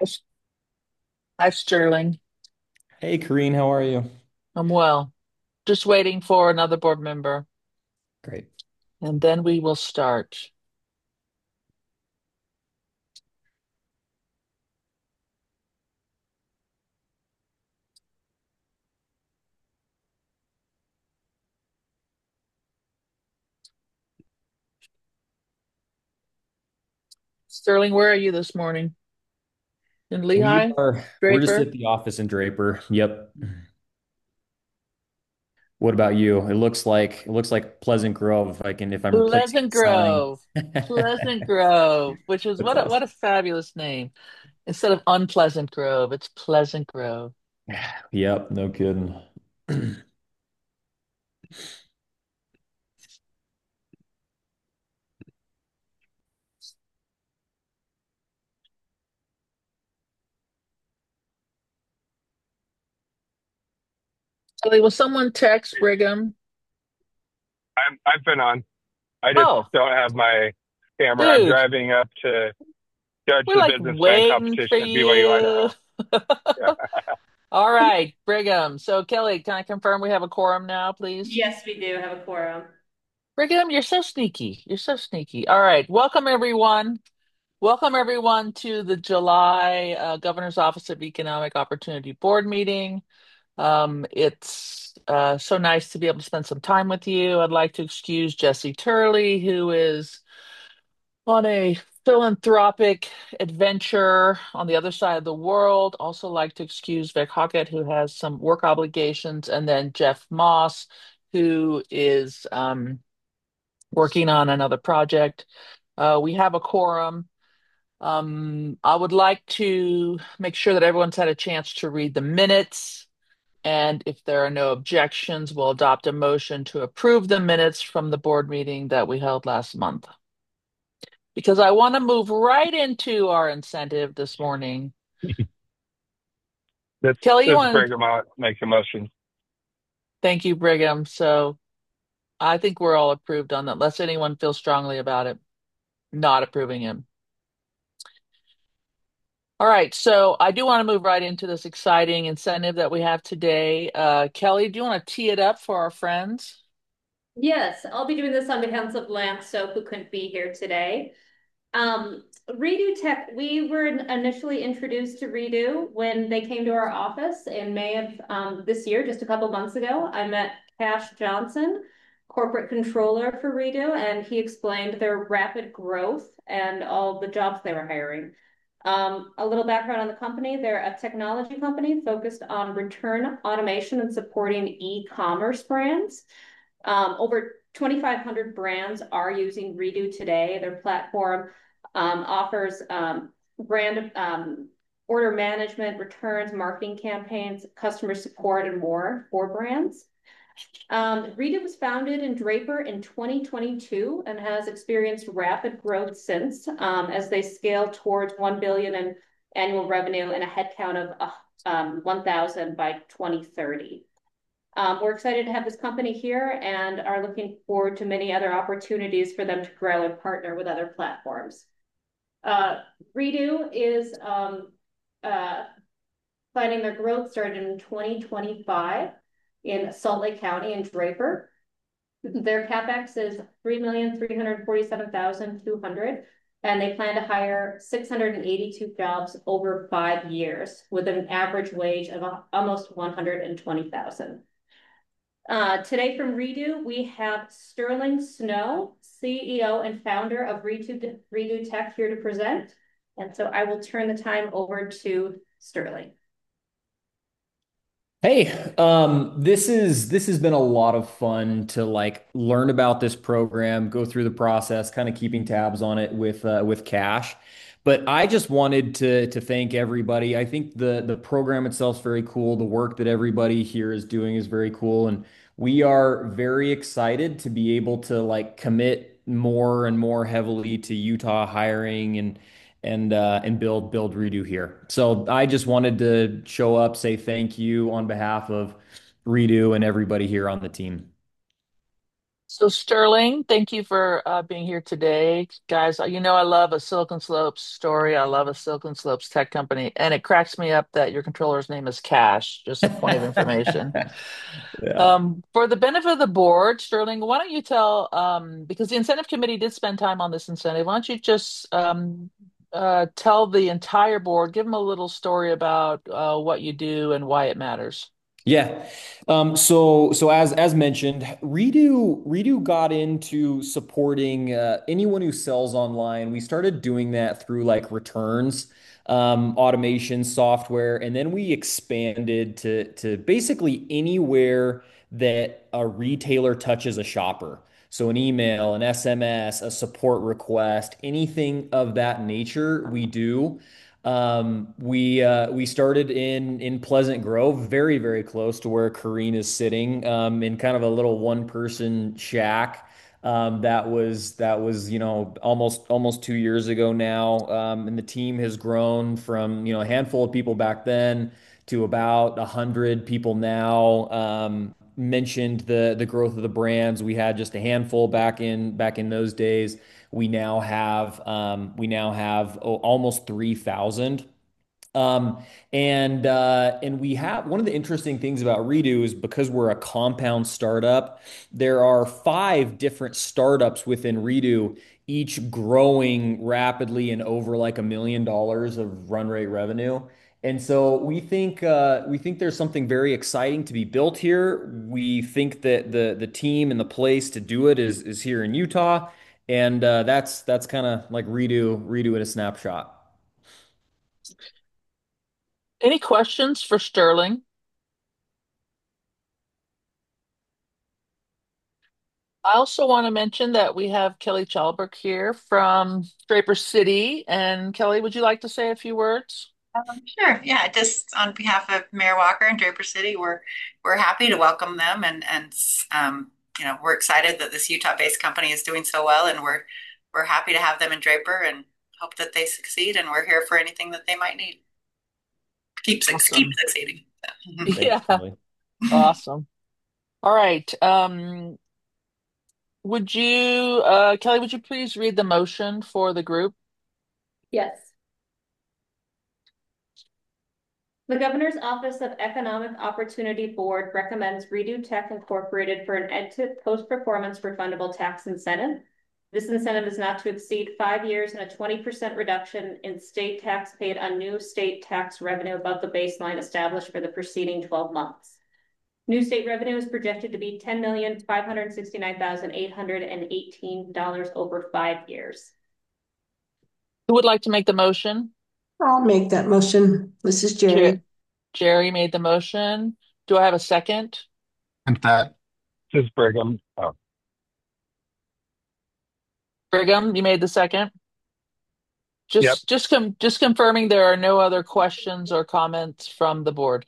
Hi, Sterling. Hey, Kareen, how are you? I'm well. Just waiting for another board member, Great. and then we will start. Sterling, where are you this morning? In We Lehigh? are we're just Draper? at the office in Draper. Yep. What about you? It looks like Pleasant Grove if I'm placing Pleasant a sign. Grove. Pleasant Grove, which is So what close. a fabulous name. Instead of Unpleasant Grove, it's Pleasant Grove. Yep, no kidding. Kelly, will someone text Brigham? I've been on. I just Oh, don't have my camera. I'm dude, driving up to judge we're the like business plan waiting for competition at BYU you. Idaho. Yeah. All right, Brigham. So, Kelly, can I confirm we have a quorum now, please? Yes, we do have a quorum. Brigham, you're so sneaky. You're so sneaky. All right. Welcome, everyone. Welcome, everyone, to the July Governor's Office of Economic Opportunity Board meeting. It's so nice to be able to spend some time with you. I'd like to excuse Jesse Turley, who is on a philanthropic adventure on the other side of the world. Also, like to excuse Vic Hockett, who has some work obligations, and then Jeff Moss, who is working on another project. We have a quorum. I would like to make sure that everyone's had a chance to read the minutes. And if there are no objections, we'll adopt a motion to approve the minutes from the board meeting that we held last month. Because I want to move right into our incentive this morning. This Kelly, you this want to Bergamot makes a motion. thank you, Brigham. So I think we're all approved on that, unless anyone feels strongly about it, not approving him. All right, so I do want to move right into this exciting incentive that we have today. Kelly, do you want to tee it up for our friends? Yes, I'll be doing this on behalf of Lance Soap, who couldn't be here today. Redo Tech, we were initially introduced to Redo when they came to our office in May of this year, just a couple months ago. I met Cash Johnson, corporate controller for Redo, and he explained their rapid growth and all the jobs they were hiring. A little background on the company. They're a technology company focused on return automation and supporting e-commerce brands. Over 2,500 brands are using Redo today. Their platform offers brand order management, returns, marketing campaigns, customer support, and more for brands. Redo was founded in Draper in 2022 and has experienced rapid growth since as they scale towards 1 billion in annual revenue and a headcount of 1,000 by 2030. We're excited to have this company here and are looking forward to many other opportunities for them to grow and partner with other platforms. Uh, Redo is uh, finding their growth started in 2025 in Salt Lake County and Draper. Their CapEx is 3,347,200, and they plan to hire 682 jobs over 5 years with an average wage of almost 120,000. Today from Redo, we have Sterling Snow, CEO and founder of Redo Tech here to present. And so I will turn the time over to Sterling. Hey, this has been a lot of fun to like learn about this program, go through the process, kind of keeping tabs on it with Cash. But I just wanted to thank everybody. I think the program itself is very cool. The work that everybody here is doing is very cool, and we are very excited to be able to like commit more and more heavily to Utah hiring and build Redo here. So I just wanted to show up, say thank you on behalf of Redo and everybody here on the team. So Sterling, thank you for being here today, guys. You know I love a Silicon Slopes story. I love a Silicon Slopes tech company, and it cracks me up that your controller's name is Cash. Just a point of information. Yeah. For the benefit of the board, Sterling, why don't you tell, because the incentive committee did spend time on this incentive, why don't you just tell the entire board, give them a little story about what you do and why it matters. Yeah. So as mentioned, Redo got into supporting anyone who sells online. We started doing that through like returns, automation software, and then we expanded to basically anywhere that a retailer touches a shopper. So an email, an SMS, a support request, anything of that nature, we do. We started in Pleasant Grove, very close to where Kareen is sitting, in kind of a little one person shack. That was almost 2 years ago now, and the team has grown from a handful of people back then to about 100 people now. Mentioned the growth of the brands. We had just a handful back in those days. We now have almost 3,000. And we have one of the interesting things about Redo is because we're a compound startup, there are 5 different startups within Redo, each growing rapidly and over like $1 million of run rate revenue. And so we think there's something very exciting to be built here. We think that the team and the place to do it is here in Utah, and that's kind of like Redo in a snapshot. Any questions for Sterling? I also want to mention that we have Kelly Chalbrook here from Draper City. And Kelly, would you like to say a few words? Sure. Yeah. Just on behalf of Mayor Walker and Draper City, we're happy to welcome them, and we're excited that this Utah-based company is doing so well, and we're happy to have them in Draper and hope that they succeed. And we're here for anything that they might need. Keep Awesome. succeeding. Thanks, Yeah, Kelly. awesome. All right. Kelly, would you please read the motion for the group? Yes. The Governor's Office of Economic Opportunity Board recommends Redo Tech Incorporated for an EdTech post-performance refundable tax incentive. This incentive is not to exceed 5 years and a 20% reduction in state tax paid on new state tax revenue above the baseline established for the preceding 12 months. New state revenue is projected to be $10,569,818 over 5 years. Who would like to make the motion? I'll make that motion. This is Jer Jerry. Jerry made the motion. Do I have a second? And that is Brigham. Oh, Brigham, you made the second. yep. Just confirming there are no other questions or comments from the board.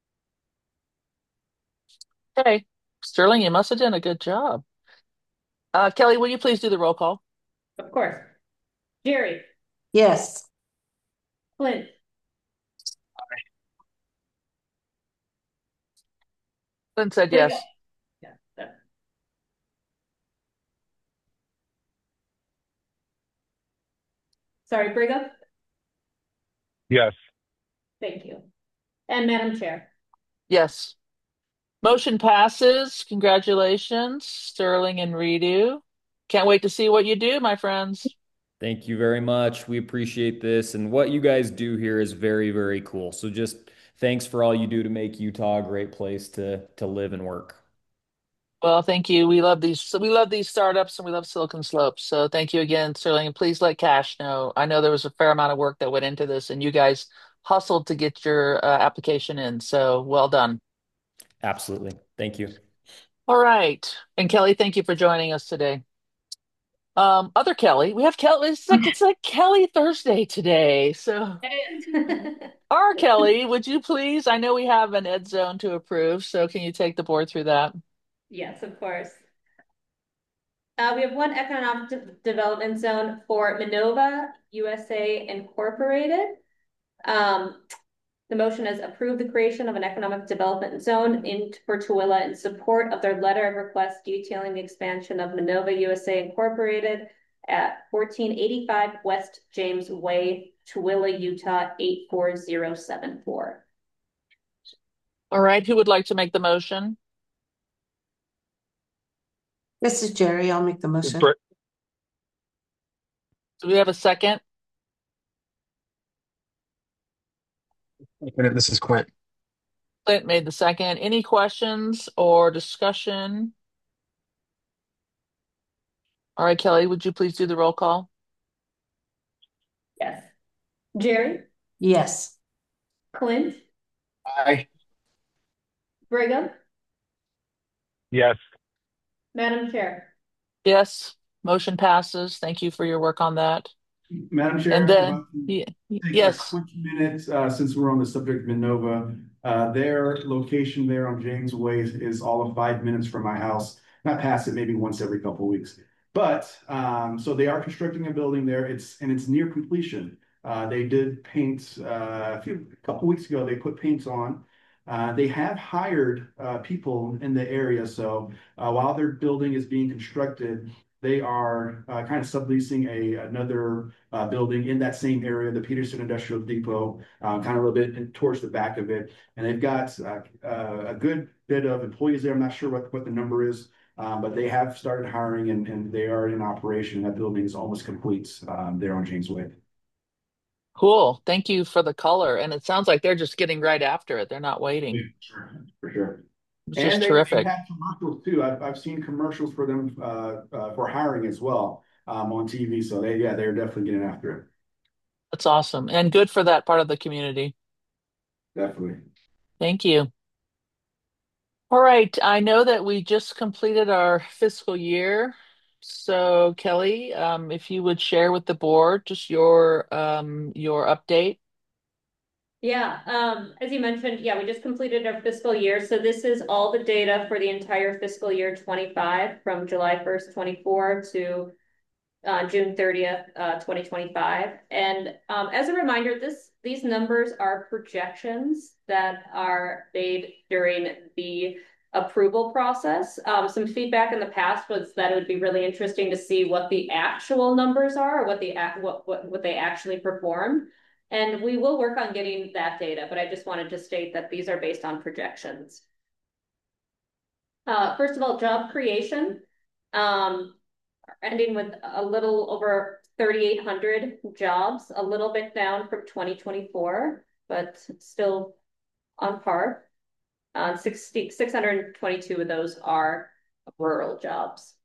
Okay. Sterling, you must have done a good job. Kelly, will you please do the roll call? Of course. Jerry, Yes. Clint, Clint said Brigham. yes. Yeah. Sorry, Brigham. Yes. Thank you. And Madam Chair. Yes. Motion passes. Congratulations, Sterling and Redo. Can't wait to see what you do, my friends. Thank you very much. We appreciate this. And what you guys do here is very cool. So just thanks for all you do to make Utah a great place to live and work. Well, thank you. We love these startups and we love Silicon Slopes. So thank you again, Sterling. And please let Cash know. I know there was a fair amount of work that went into this and you guys hustled to get your application in. So well done. Absolutely. Thank you. All right. And Kelly, thank you for joining us today. Other Kelly, we have Kelly. It's like Kelly Thursday today. So our Kelly, would you please? I know we have an ed zone to approve, so can you take the board through that? Yes, of course. We have one economic development zone for Minova USA Incorporated. The The motion is approve the creation of an economic development zone for Tooele in support of their letter of request detailing the expansion of Minova USA Incorporated at 1485 West James Way, Tooele, Utah 84074. All right, who would like to make the motion? This is Jerry. I'll make the motion. Brett, Do we have a second? this is Quint. Clint made the second. Any questions or discussion? All right, Kelly, would you please do the roll call? Yes. Jerry, Yes. Clint, Aye. Brigham, Yes. Madam Chair. Yes, motion passes. Thank you for your work on that. Madam Chair, And if then, I can take a yes, quick minute, since we're on the subject of Minova, their location there on James Way is all of 5 minutes from my house. Not past it, maybe once every couple of weeks. But so they are constructing a building there. It's near completion. They did paint a couple weeks ago. They put paints on. They have hired people in the area. So while their building is being constructed, they are kind of subleasing another building in that same area, the Peterson Industrial Depot, kind of a little bit towards the back of it. And they've got a good bit of employees there. I'm not sure what the number is, but they have started hiring and they are in operation. That building is almost complete there on James Way. cool. Thank you for the color. And it sounds like they're just getting right after it. They're not Yeah, waiting. sure, for sure. It's And just they've terrific. had commercials too. I've seen commercials for them for hiring as well on TV. So they're definitely getting after it. That's awesome. And good for that part of the community. Definitely. Thank you. All right. I know that we just completed our fiscal year. So Kelly, if you would share with the board just your update. Yeah, as you mentioned, yeah, we just completed our fiscal year. So this is all the data for the entire fiscal year 25 from July 1st, 24 to June 30th, 2025. And as a reminder, these numbers are projections that are made during the approval process. Some feedback in the past was that it would be really interesting to see what the actual numbers are, or what they actually performed. And we will work on getting that data, but I just wanted to state that these are based on projections. First of all, job creation. Ending with a little over 3,800 jobs, a little bit down from 2024, but still on par. 622 of those are rural jobs.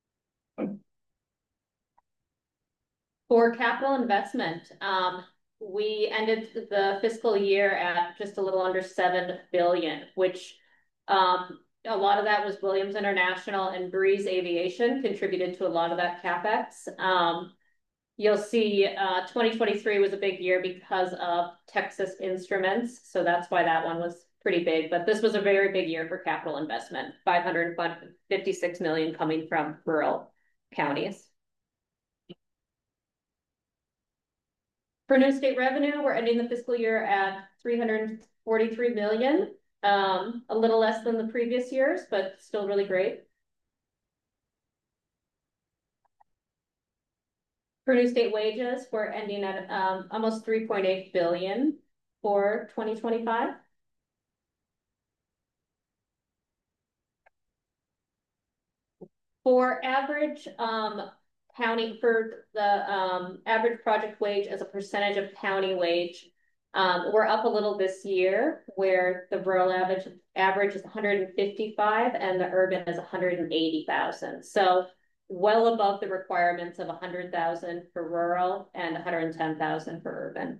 For capital investment, we ended the fiscal year at just a little under 7 billion, which a lot of that was Williams International and Breeze Aviation contributed to a lot of that CapEx. You'll see 2023 was a big year because of Texas Instruments. So that's why that one was pretty big. But this was a very big year for capital investment, 556 million coming from rural counties. For new state revenue, we're ending the fiscal year at 343 million, a little less than the previous years, but still really great. For new state wages, we're ending at almost 3.8 billion for 2025. For average county, for the average project wage as a percentage of county wage, we're up a little this year, where the rural average is 155 and the urban is 180,000. So well above the requirements of 100,000 for rural and 110,000 for urban.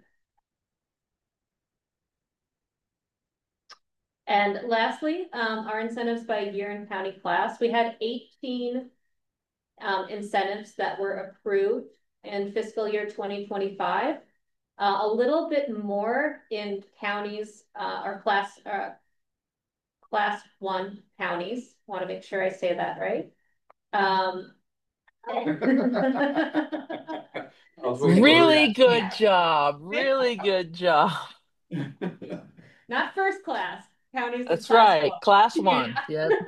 And lastly, our incentives by year and county class. We had 18 incentives that were approved in fiscal year 2025. A little bit more in counties or class 1 counties. Want to make sure I say that right. Really good job. Really good job. Not first class, counties in That's class right. one. Class one. Yeah. Yep.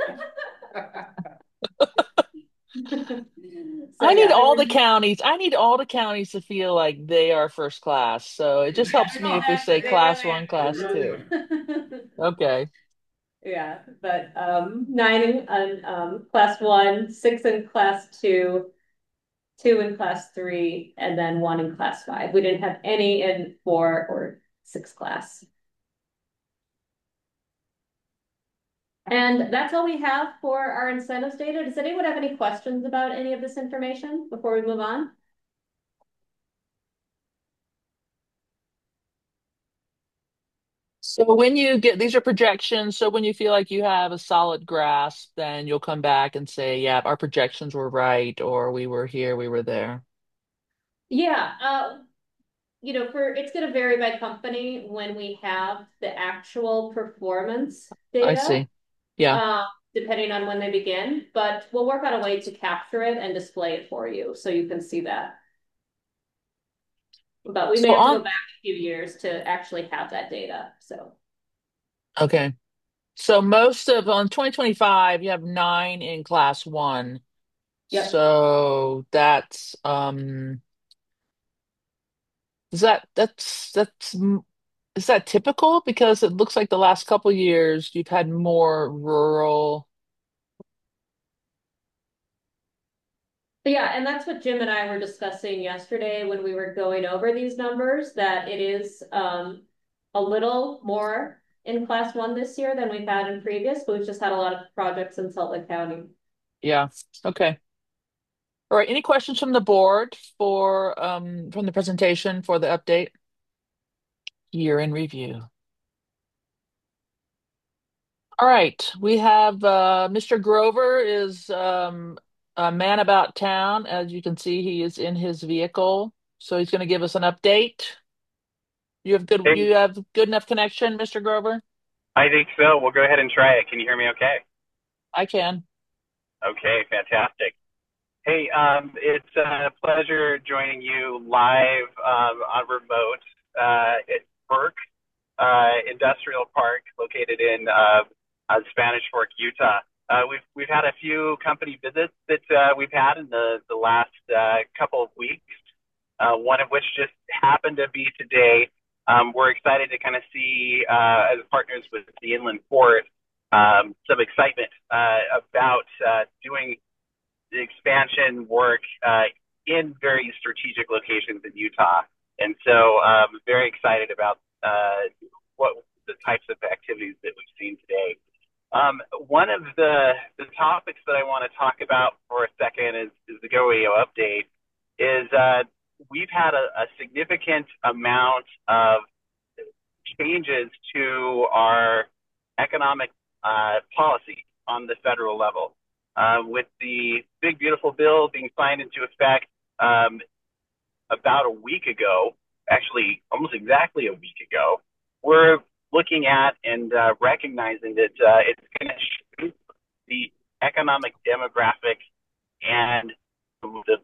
So I need yeah, all the counties. I need all the counties to feel like they are first class. So it just helps they me all if we have say to. They class really one, They class really two. are. have. Okay. Yeah, but nine in class one, six in class two, two in class three, and then one in class five. We didn't have any in four or six class. And that's all we have for our incentives data. Does anyone have any questions about any of this information before we move on? So when you get, these are projections. So when you feel like you have a solid grasp, then you'll come back and say, yeah, our projections were right, or we were here, we were there. Yeah, for it's going to vary by company when we have the actual performance I data, see. Yeah. uh, depending on when they begin. But we'll work on a way to capture it and display it for you so you can see that. But we may So have to go on, back a few years to actually have that data. So okay. So most of on 2025, you have nine in class one. yep. So that's is is that typical? Because it looks like the last couple years you've had more rural. Yeah, and that's what Jim and I were discussing yesterday when we were going over these numbers, that it is a little more in class one this year than we've had in previous, but we've just had a lot of projects in Salt Lake County. Yeah. Okay. All right. Any questions from the board for from the presentation for the update? Year in review. All right. We have Mr. Grover is a man about town. As you can see, he is in his vehicle. So he's going to give us an update. Hey, You have good enough connection, Mr. Grover? I think so. We'll go ahead and try it. Can you hear me okay? I can. Okay, fantastic. Hey, it's a pleasure joining you live on remote at Burke Industrial Park, located in Spanish Fork, Utah. We've had a few company visits that we've had in the last couple of weeks. One of which just happened to be today. We're excited to kind of see, as partners with the Inland Port, some excitement about doing the expansion work in very strategic locations in Utah. And so very excited about what the types of activities that we've seen today. One of the topics that I want to talk about for a second is the GoEO update. Is we've had a significant amount of changes to our economic policy on the federal level. With the Big Beautiful Bill being signed into effect about a week ago, actually almost exactly a week ago, we're looking at and recognizing that it's going to shape the economic demographic and the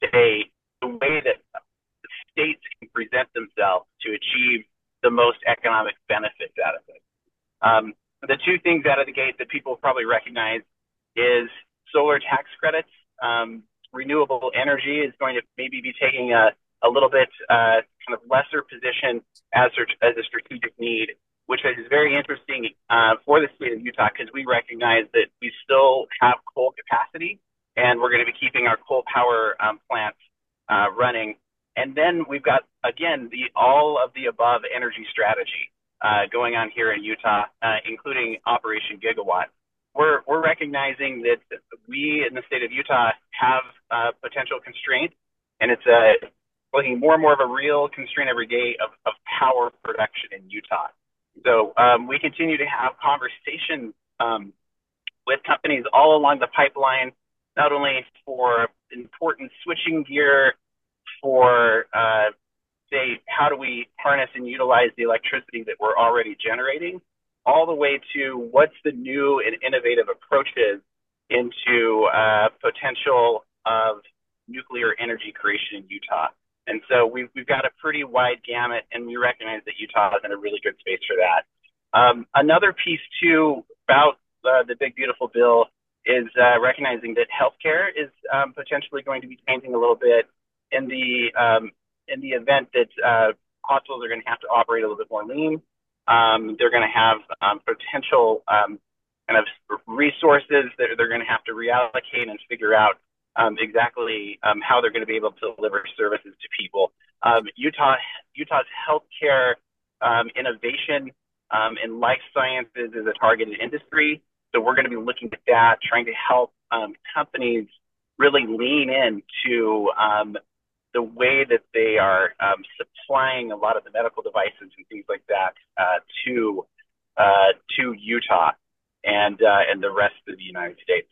the way that states can present themselves to achieve the most economic benefits out of it. The two things out of the gate that people probably recognize is solar tax credits. Renewable energy is going to maybe be taking a little bit kind of lesser position as a strategic need, which is very interesting for the state of Utah because we recognize that we still have coal capacity and we're going to be keeping our coal power plants running. And then we've got, again, all of the above energy strategy going on here in Utah, including Operation Gigawatt. We're recognizing that we in the state of Utah have potential constraints, and it's looking more and more of a real constraint every day of power production in Utah. So we continue to have conversations with companies all along the pipeline, not only for important switching gear, for say, how do we harness and utilize the electricity that we're already generating, all the way to what's the new and innovative approaches into potential of nuclear energy creation in Utah. And so we've got a pretty wide gamut, and we recognize that Utah is in a really good space for that. Another piece too about the big beautiful bill is recognizing that healthcare is potentially going to be changing a little bit in the event that hospitals are going to have to operate a little bit more lean. They're going to have potential kind of resources that they're going to have to reallocate and figure out exactly how they're going to be able to deliver services to people. Utah's healthcare innovation in life sciences is a targeted industry. So we're going to be looking at that, trying to help companies really lean into the way that they are supplying a lot of the medical devices and things like that to Utah and the rest of the United States.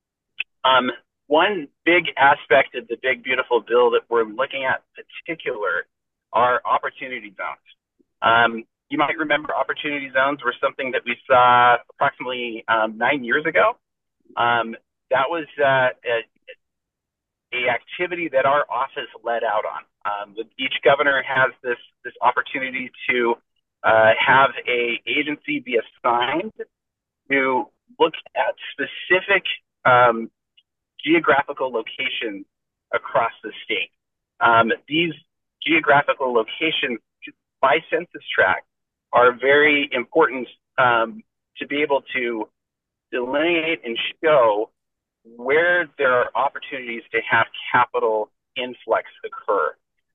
One big aspect of the big beautiful bill that we're looking at in particular are opportunity zones. You might remember opportunity zones were something that we saw approximately 9 years ago. That was a activity that our office led out on. Each governor has this opportunity to have a agency be assigned to look at specific geographical locations across the state. These geographical locations by census tract are very important to be able to delineate and show where there are opportunities to have capital influx occur.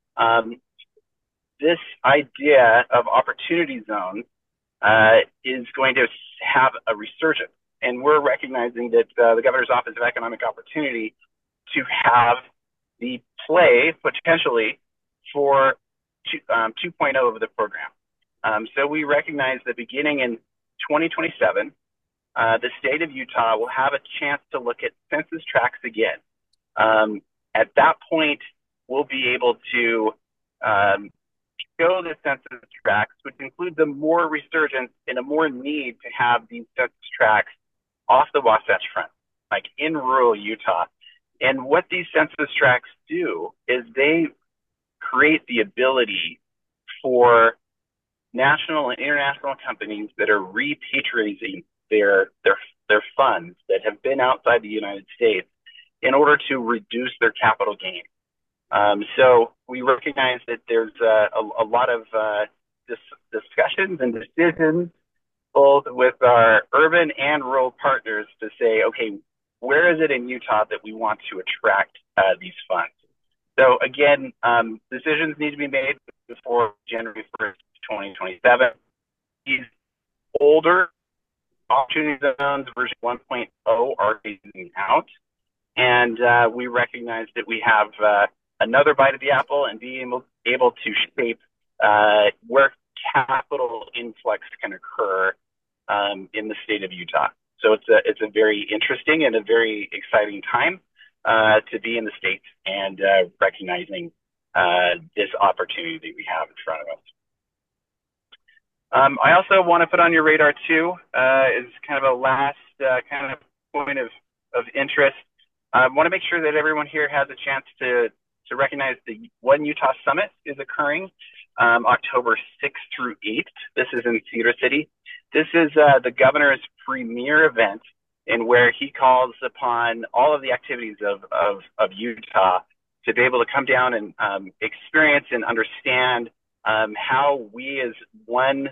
This idea of opportunity zones is going to have a resurgence. And we're recognizing that the Governor's Office of Economic Opportunity to have the play potentially for 2.0 of the program. So we recognize that beginning in 2027, the state of Utah will have a chance to look at census tracts again. At that point, we'll be able to show the census tracts, which include the more resurgence and a more need to have these census tracts off the Wasatch Front, like in rural Utah. And what these census tracts do is they create the ability for national and international companies that are repatriating their funds that have been outside the United States in order to reduce their capital gain. So we recognize that there's a lot of discussions and decisions both with our urban and rural partners to say, okay, where is it in Utah that we want to attract these funds? So again, decisions need to be made before January 1st, 2027. These older opportunity zones version 1.0 are phasing out. And we recognize that we have another bite of the apple and being able to shape where capital influx can occur in the state of Utah. So it's a very interesting and a very exciting time to be in the state and recognizing this opportunity that we have in front of us. I also want to put on your radar too, is kind of a last kind of point of interest. I want to make sure that everyone here has a chance to recognize the One Utah Summit is occurring October 6th through 8th. This is in Cedar City. This is the governor's premier event in where he calls upon all of the activities of Utah to be able to come down and experience and understand how we as one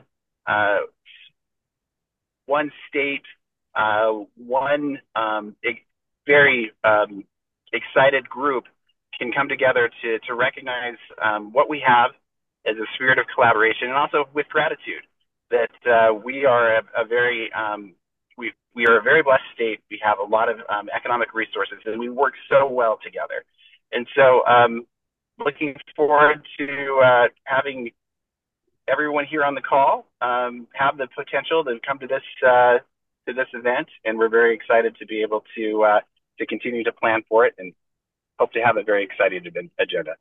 state, one very excited group can come together to recognize what we have as a spirit of collaboration, and also with gratitude that we are a very we are a very blessed state. We have a lot of economic resources, and we work so well together. And so, looking forward to having everyone here on the call have the potential to come to this event, and we're very excited to be able to continue to plan for it, and hope to have a very exciting agenda.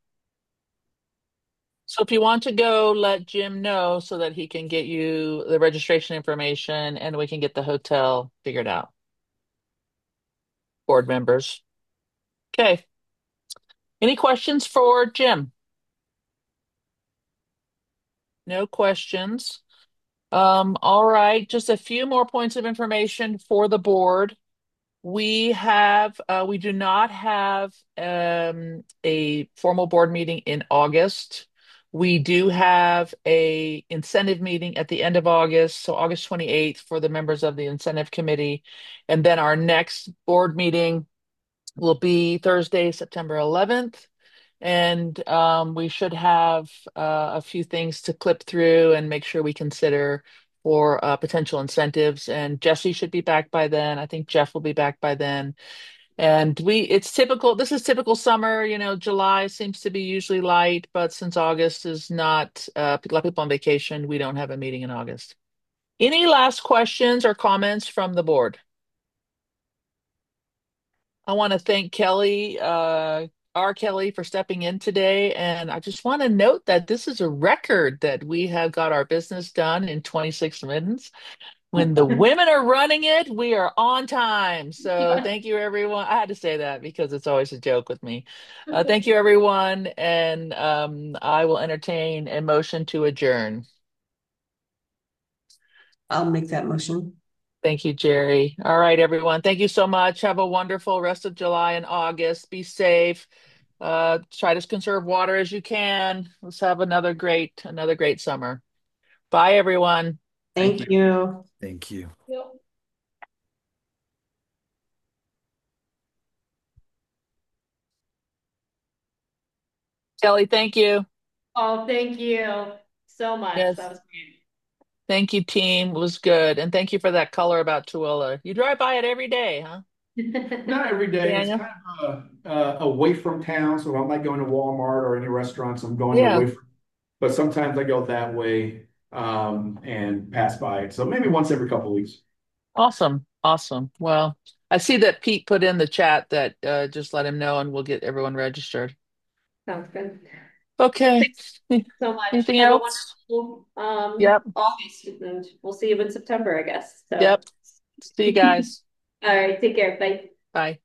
So if you want to go, let Jim know so that he can get you the registration information and we can get the hotel figured out. Board members. Okay. Any questions for Jim? No questions. All right, just a few more points of information for the board. We do not have a formal board meeting in August. We do have a incentive meeting at the end of August, so August 28th for the members of the incentive committee. And then our next board meeting will be Thursday, September 11th. And we should have a few things to clip through and make sure we consider for potential incentives. And Jesse should be back by then. I think Jeff will be back by then. And it's typical, this is typical summer, July seems to be usually light, but since August is not, a lot of people on vacation, we don't have a meeting in August. Any last questions or comments from the board? I want to thank Kelly, R. Kelly, for stepping in today. And I just want to note that this is a record that we have got our business done in 26 minutes. When the women are running it, we are on time. So thank you, everyone. I had to say that because it's always a joke with me. Thank you, everyone. And I will entertain a motion to adjourn. I'll make that motion. Thank you, Jerry. All right, everyone. Thank you so much. Have a wonderful rest of July and August. Be safe. Try to conserve water as you can. Let's have another great summer. Bye, everyone. Thank you. Thank you. Yep. Kelly, thank you. Oh, thank you so much. Yes. That was great. Thank you, team. It was good. And thank you for that color about Tooele. You drive by it every day, huh? Not every day. It's Daniel? kind of away from town, so I'm not going to Walmart or any restaurants. I'm going Yeah. away from, but sometimes I go that way and pass by it. So maybe once every couple of weeks. Awesome. Awesome. Well, I see that Pete put in the chat that just let him know and we'll get everyone registered. Sounds good. Okay. Thanks so much. Anything Have a else? wonderful Yep. August, and we'll see you in September, I guess. So, Yep. See you guys. all right, take care. Bye. Bye.